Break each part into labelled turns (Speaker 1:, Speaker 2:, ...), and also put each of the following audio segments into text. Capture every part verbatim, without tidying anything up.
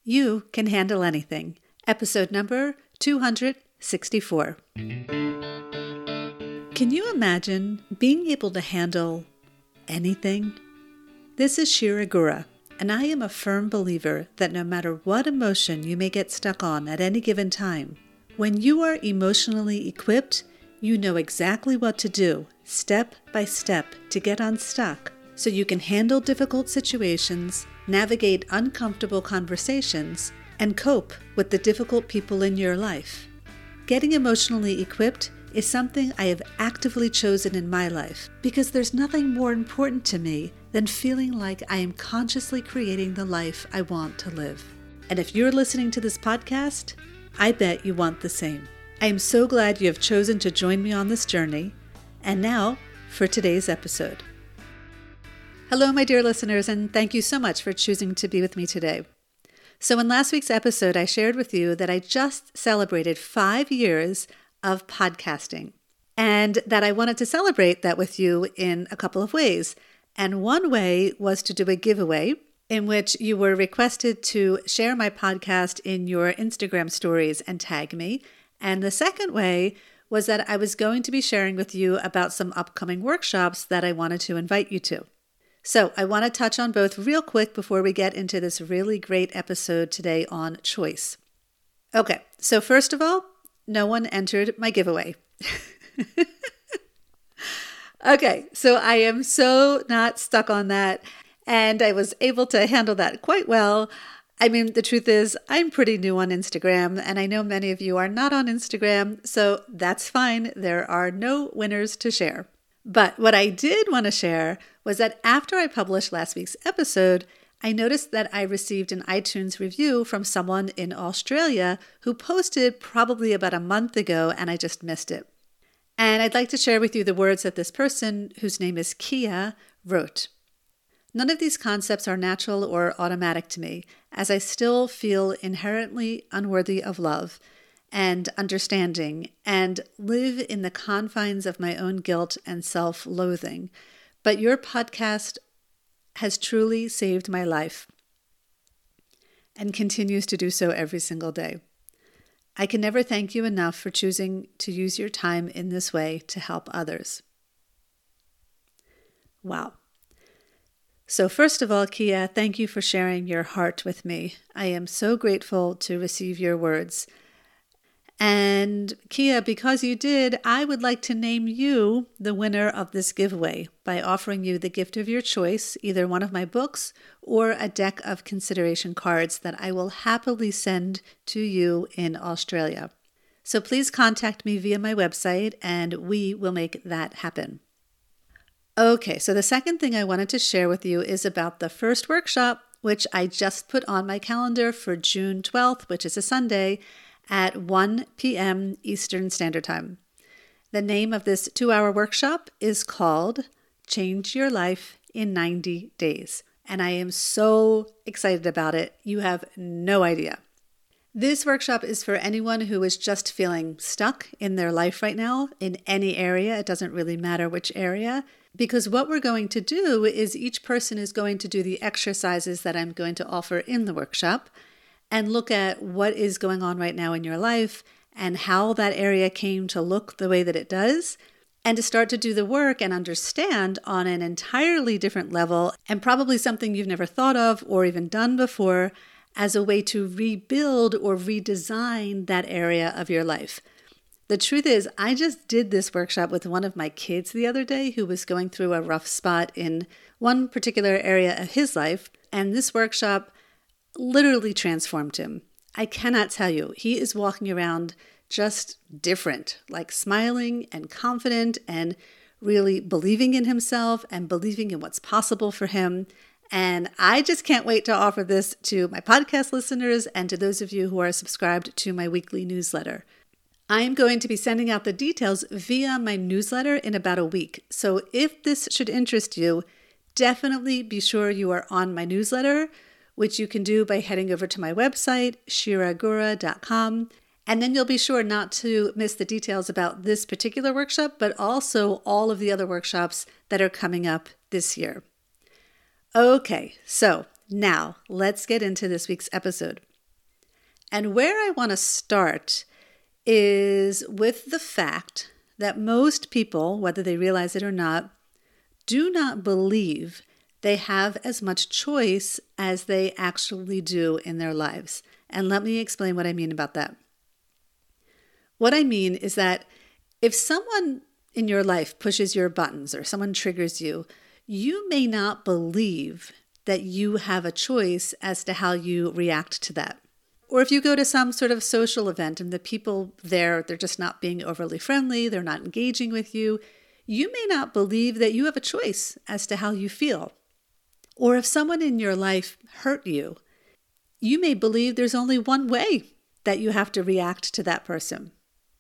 Speaker 1: You Can Handle Anything, episode number two hundred sixty-four. Can you imagine being able to handle anything? This is Shira Gura, and I am a firm believer that no matter what emotion you may get stuck on at any given time, when you are emotionally equipped, you know exactly what to do, step by step, to get unstuck, so you can handle difficult situations, navigate uncomfortable conversations, and cope with the difficult people in your life. Getting emotionally equipped is something I have actively chosen in my life because there's nothing more important to me than feeling like I am consciously creating the life I want to live. And if you're listening to this podcast, I bet you want the same. I am so glad you have chosen to join me on this journey. And now for today's episode. Hello, my dear listeners, and thank you so much for choosing to be with me today. So in last week's episode, I shared with you that I just celebrated five years of podcasting and that I wanted to celebrate that with you in a couple of ways. And one way was to do a giveaway in which you were requested to share my podcast in your Instagram stories and tag me. And the second way was that I was going to be sharing with you about some upcoming workshops that I wanted to invite you to. So I want to touch on both real quick before we get into this really great episode today on choice. Okay, so first of all, no one entered my giveaway. Okay, so I am so not stuck on that, and I was able to handle that quite well. I mean, the truth is, I'm pretty new on Instagram, and I know many of you are not on Instagram, so that's fine. There are no winners to share. But what I did want to share was that after I published last week's episode, I noticed that I received an iTunes review from someone in Australia who posted probably about a month ago, and I just missed it. And I'd like to share with you the words that this person, whose name is Kia, wrote. None of these concepts are natural or automatic to me, as I still feel inherently unworthy of love and understanding, and live in the confines of my own guilt and self-loathing. But your podcast has truly saved my life and continues to do so every single day. I can never thank you enough for choosing to use your time in this way to help others. Wow. So first of all, Kia, thank you for sharing your heart with me. I am so grateful to receive your words. And Kia, because you did, I would like to name you the winner of this giveaway by offering you the gift of your choice, either one of my books or a deck of consideration cards that I will happily send to you in Australia. So please contact me via my website and we will make that happen. Okay, so the second thing I wanted to share with you is about the first workshop, which I just put on my calendar for June twelfth, which is a Sunday, at one p.m. Eastern Standard Time. The name of this two-hour workshop is called Change Your Life in ninety days, and I am so excited about it. You have no idea. This workshop is for anyone who is just feeling stuck in their life right now, in any area. It doesn't really matter which area, because what we're going to do is each person is going to do the exercises that I'm going to offer in the workshop, and look at what is going on right now in your life and how that area came to look the way that it does, and to start to do the work and understand on an entirely different level, and probably something you've never thought of or even done before, as a way to rebuild or redesign that area of your life. The truth is, I just did this workshop with one of my kids the other day who was going through a rough spot in one particular area of his life, and this workshop literally transformed him. I cannot tell you. He is walking around just different, like smiling and confident and really believing in himself and believing in what's possible for him. And I just can't wait to offer this to my podcast listeners and to those of you who are subscribed to my weekly newsletter. I am going to be sending out the details via my newsletter in about a week. So if this should interest you, definitely be sure you are on my newsletter, which you can do by heading over to my website, shira gura dot com. And then you'll be sure not to miss the details about this particular workshop, but also all of the other workshops that are coming up this year. Okay, so now let's get into this week's episode. And where I want to start is with the fact that most people, whether they realize it or not, do not believe they have as much choice as they actually do in their lives. And let me explain what I mean about that. What I mean is that if someone in your life pushes your buttons or someone triggers you, you may not believe that you have a choice as to how you react to that. Or if you go to some sort of social event and the people there, they're just not being overly friendly, they're not engaging with you, you may not believe that you have a choice as to how you feel. Or if someone in your life hurt you, you may believe there's only one way that you have to react to that person.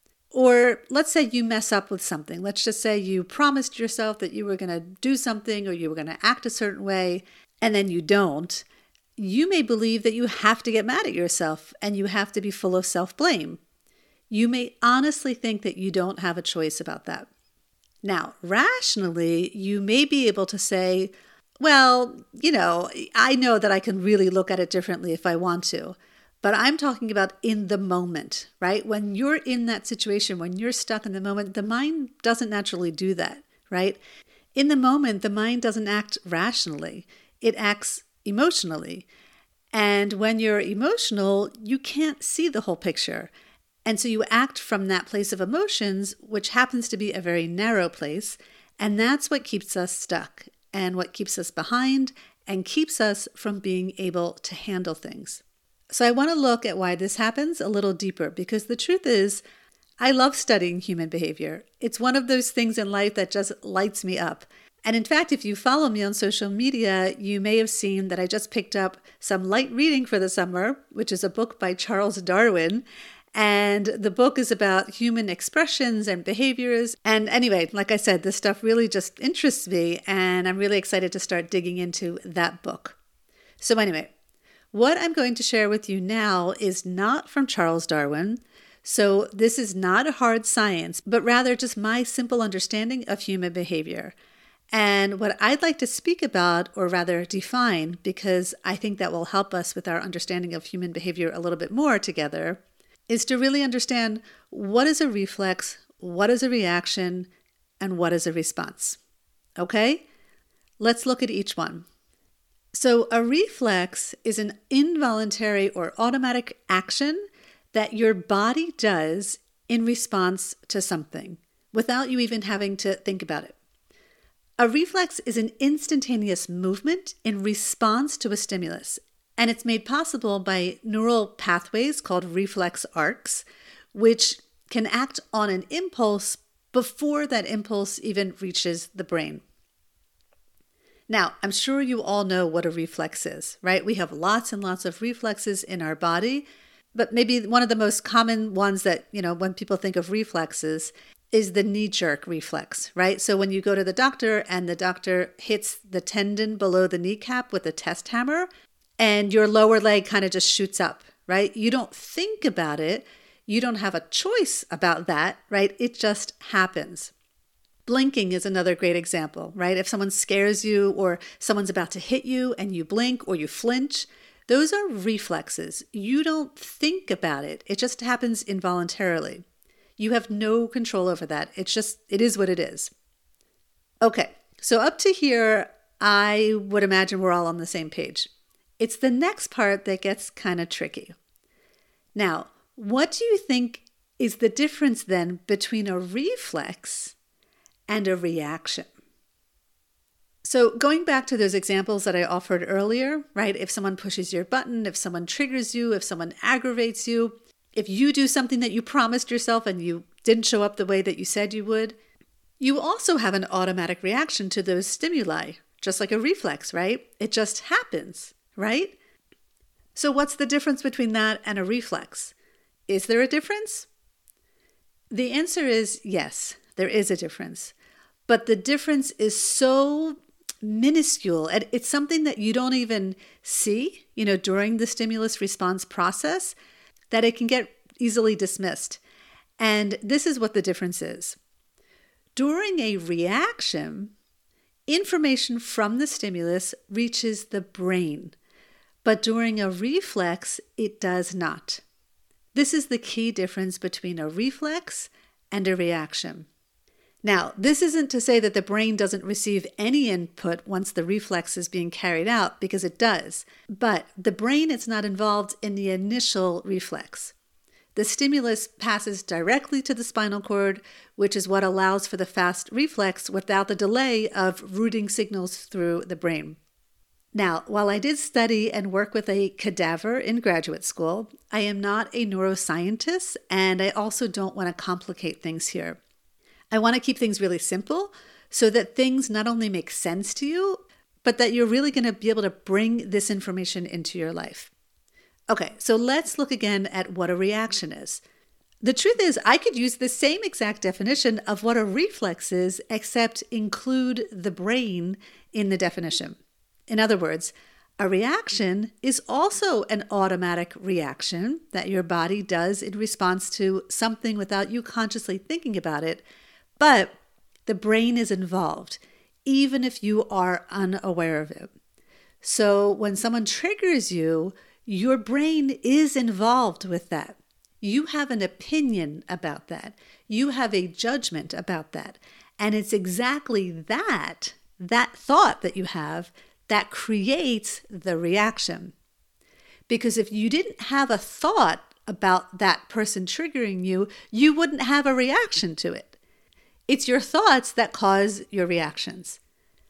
Speaker 1: Or let's say you mess up with something. Let's just say you promised yourself that you were going to do something or you were going to act a certain way, and then you don't. You may believe that you have to get mad at yourself and you have to be full of self-blame. You may honestly think that you don't have a choice about that. Now, rationally, you may be able to say, well, you know, I know that I can really look at it differently if I want to. But I'm talking about in the moment, right? When you're in that situation, when you're stuck in the moment, the mind doesn't naturally do that, right? In the moment, the mind doesn't act rationally. It acts emotionally. And when you're emotional, you can't see the whole picture. And so you act from that place of emotions, which happens to be a very narrow place. And that's what keeps us stuck and what keeps us behind and keeps us from being able to handle things. So I want to look at why this happens a little deeper, because the truth is, I love studying human behavior. It's one of those things in life that just lights me up. And in fact, if you follow me on social media, you may have seen that I just picked up some light reading for the summer, which is a book by Charles Darwin. And the book is about human expressions and behaviors. And anyway, like I said, this stuff really just interests me, and I'm really excited to start digging into that book. So anyway, what I'm going to share with you now is not from Charles Darwin. So this is not a hard science, but rather just my simple understanding of human behavior. And what I'd like to speak about, or rather define, because I think that will help us with our understanding of human behavior a little bit more together, is to really understand what is a reflex, what is a reaction, and what is a response. Okay? Let's look at each one. So a reflex is an involuntary or automatic action that your body does in response to something without you even having to think about it. A reflex is an instantaneous movement in response to a stimulus, and it's made possible by neural pathways called reflex arcs, which can act on an impulse before that impulse even reaches the brain. Now, I'm sure you all know what a reflex is, right? We have lots and lots of reflexes in our body, but maybe one of the most common ones that, you know, when people think of reflexes is the knee-jerk reflex, right? So when you go to the doctor and the doctor hits the tendon below the kneecap with a test hammer and your lower leg kind of just shoots up, right? You don't think about it. You don't have a choice about that, right? It just happens. Blinking is another great example, right? If someone scares you or someone's about to hit you and you blink or you flinch, those are reflexes. You don't think about it. It just happens involuntarily. You have no control over that. It's just, it is what it is. Okay, so up to here, I would imagine we're all on the same page. It's the next part that gets kind of tricky. Now, what do you think is the difference then between a reflex and a reaction? So going back to those examples that I offered earlier, right? If someone pushes your button, if someone triggers you, if someone aggravates you, if you do something that you promised yourself and you didn't show up the way that you said you would, you also have an automatic reaction to those stimuli, just like a reflex, right? It just happens, right? So what's the difference between that and a reflex? Is there a difference? The answer is yes, there is a difference. But the difference is so minuscule. And it's something that you don't even see, you know, during the stimulus response process, that it can get easily dismissed. And this is what the difference is. During a reaction, information from the stimulus reaches the brain. But during a reflex, it does not. This is the key difference between a reflex and a reaction. Now, this isn't to say that the brain doesn't receive any input once the reflex is being carried out, because it does. But the brain is not involved in the initial reflex. The stimulus passes directly to the spinal cord, which is what allows for the fast reflex without the delay of routing signals through the brain. Now, while I did study and work with a cadaver in graduate school, I am not a neuroscientist, and I also don't want to complicate things here. I want to keep things really simple so that things not only make sense to you, but that you're really going to be able to bring this information into your life. Okay, so let's look again at what a reaction is. The truth is, I could use the same exact definition of what a reflex is, except include the brain in the definition. In other words, a reaction is also an automatic reaction that your body does in response to something without you consciously thinking about it, but the brain is involved, even if you are unaware of it. So when someone triggers you, your brain is involved with that. You have an opinion about that. You have a judgment about that. And it's exactly that, that thought that you have, that creates the reaction. Because if you didn't have a thought about that person triggering you, you wouldn't have a reaction to it. It's your thoughts that cause your reactions.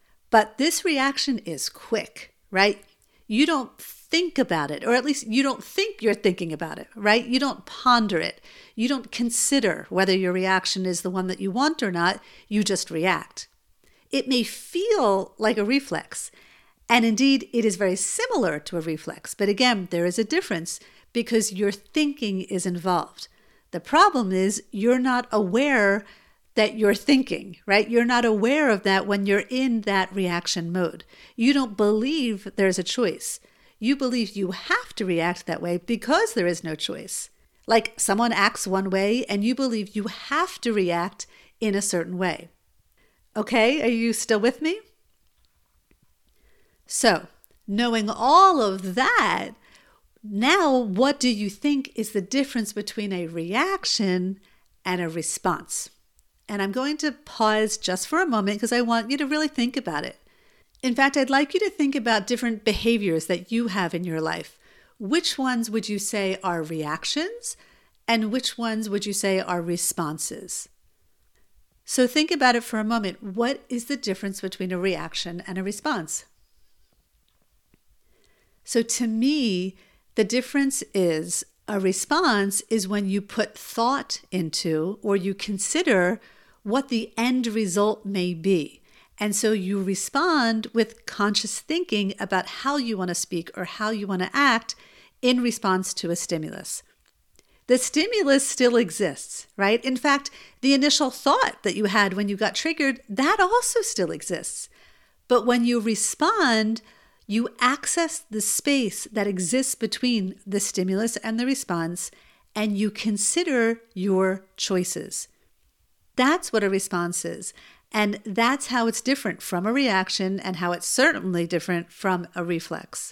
Speaker 1: But this reaction is quick, right? You don't think about it, or at least you don't think you're thinking about it, right? You don't ponder it. You don't consider whether your reaction is the one that you want or not. You just react. It may feel like a reflex, and indeed it is very similar to a reflex. But again, there is a difference because your thinking is involved. The problem is you're not aware that you're thinking, right? You're not aware of that when you're in that reaction mode. You don't believe there's a choice. You believe you have to react that way because there is no choice. Like someone acts one way and you believe you have to react in a certain way. Okay, are you still with me? So, knowing all of that, now what do you think is the difference between a reaction and a response? And I'm going to pause just for a moment because I want you to really think about it. In fact, I'd like you to think about different behaviors that you have in your life. Which ones would you say are reactions and which ones would you say are responses? So think about it for a moment. What is the difference between a reaction and a response? So to me, the difference is a response is when you put thought into or you consider what the end result may be. And so you respond with conscious thinking about how you want to speak or how you want to act in response to a stimulus. The stimulus still exists, right? In fact, the initial thought that you had when you got triggered, that also still exists. But when you respond, you access the space that exists between the stimulus and the response, and you consider your choices. That's what a response is. And that's how it's different from a reaction and how it's certainly different from a reflex.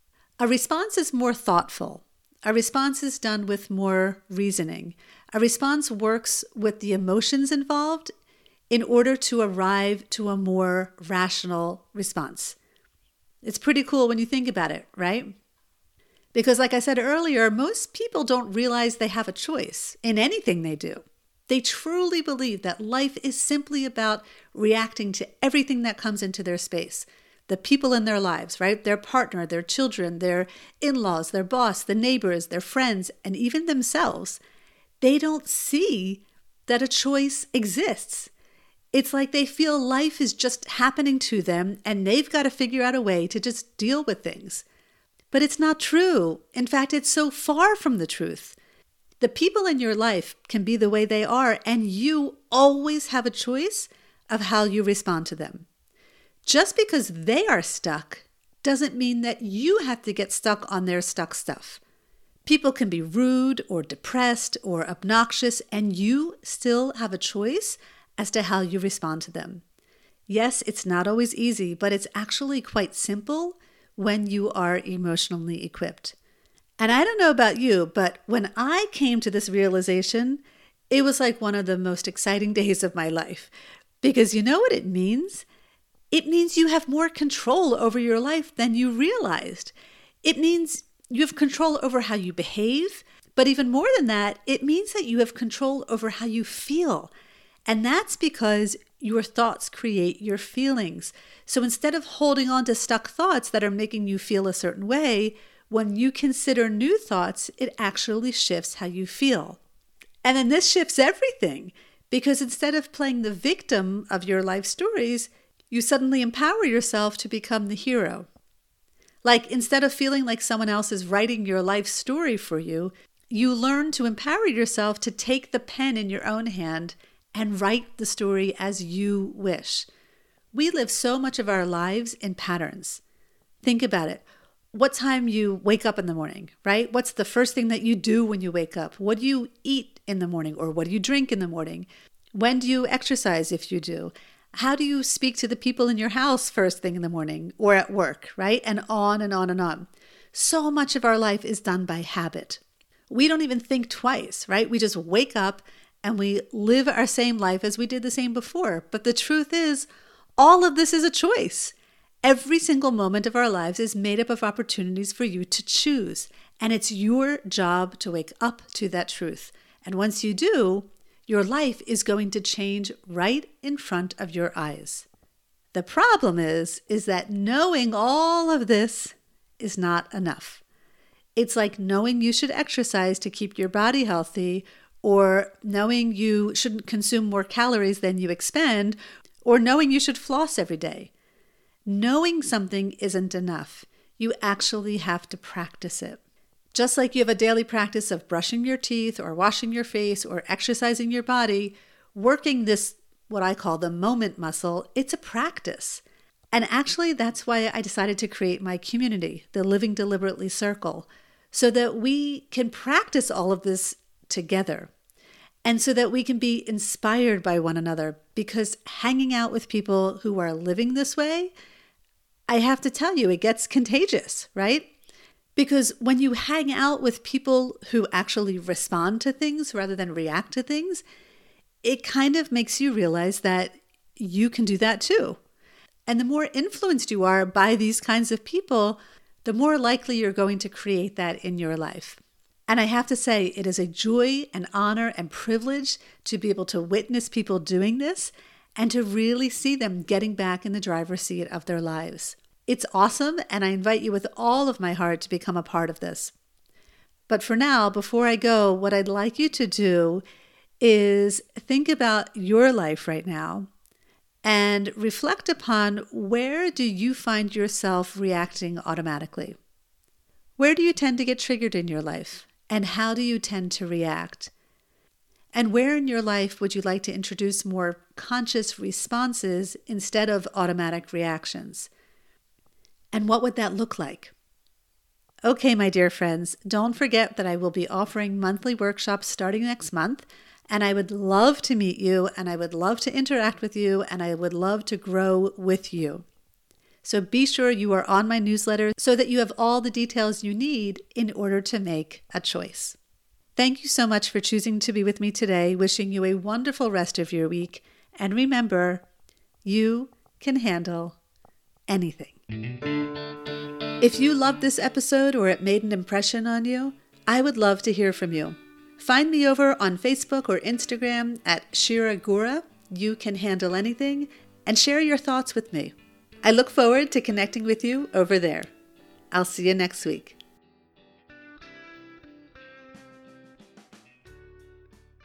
Speaker 1: A response is more thoughtful. A response is done with more reasoning. A response works with the emotions involved in order to arrive to a more rational response. It's pretty cool when you think about it, right? Because like I said earlier, most people don't realize they have a choice in anything they do. They truly believe that life is simply about reacting to everything that comes into their space. The people in their lives, right? Their partner, their children, their in-laws, their boss, the neighbors, their friends, and even themselves. They don't see that a choice exists. It's like they feel life is just happening to them and they've got to figure out a way to just deal with things. But it's not true. In fact, it's so far from the truth. The people in your life can be the way they are, and you always have a choice of how you respond to them. Just because they are stuck doesn't mean that you have to get stuck on their stuck stuff. People can be rude or depressed or obnoxious, and you still have a choice as to how you respond to them. Yes, it's not always easy, but it's actually quite simple when you are emotionally equipped. And I don't know about you, but when I came to this realization, it was like one of the most exciting days of my life. Because you know what it means? It means you have more control over your life than you realized. It means you have control over how you behave. But even more than that, it means that you have control over how you feel. And that's because your thoughts create your feelings. So instead of holding on to stuck thoughts that are making you feel a certain way, when you consider new thoughts, it actually shifts how you feel. And then this shifts everything, because instead of playing the victim of your life stories, you suddenly empower yourself to become the hero. Like instead of feeling like someone else is writing your life story for you, you learn to empower yourself to take the pen in your own hand and write the story as you wish. We live so much of our lives in patterns. Think about it. What time you wake up in the morning, right? What's the first thing that you do when you wake up? What do you eat in the morning, or what do you drink in the morning? When do you exercise if you do? How do you speak to the people in your house first thing in the morning or at work, right? And on and on and on. So much of our life is done by habit. We don't even think twice, right? We just wake up and we live our same life as we did the same before. But the truth is, all of this is a choice. Every single moment of our lives is made up of opportunities for you to choose. And it's your job to wake up to that truth. And once you do, your life is going to change right in front of your eyes. The problem is, is that knowing all of this is not enough. It's like knowing you should exercise to keep your body healthy, or knowing you shouldn't consume more calories than you expend, or knowing you should floss every day. Knowing something isn't enough. You actually have to practice it. Just like you have a daily practice of brushing your teeth or washing your face or exercising your body, working this, what I call the moment muscle, it's a practice. And actually, that's why I decided to create my community, the Living Deliberately Circle, so that we can practice all of this together. And so that we can be inspired by one another, because hanging out with people who are living this way, I have to tell you, it gets contagious, right? Because when you hang out with people who actually respond to things rather than react to things, it kind of makes you realize that you can do that too. And the more influenced you are by these kinds of people, the more likely you're going to create that in your life. And I have to say, it is a joy and honor and privilege to be able to witness people doing this and to really see them getting back in the driver's seat of their lives. It's awesome, and I invite you with all of my heart to become a part of this. But for now, before I go, what I'd like you to do is think about your life right now and reflect upon, where do you find yourself reacting automatically? Where do you tend to get triggered in your life? And how do you tend to react? And where in your life would you like to introduce more conscious responses instead of automatic reactions? And what would that look like? Okay, my dear friends, don't forget that I will be offering monthly workshops starting next month, and I would love to meet you, and I would love to interact with you, and I would love to grow with you. So be sure you are on my newsletter so that you have all the details you need in order to make a choice. Thank you so much for choosing to be with me today, wishing you a wonderful rest of your week, and remember, you can handle anything. If you loved this episode or it made an impression on you, I would love to hear from you. Find me over on Facebook or Instagram at Shira Gura, You Can Handle Anything, and share your thoughts with me. I look forward to connecting with you over there. I'll see you next week.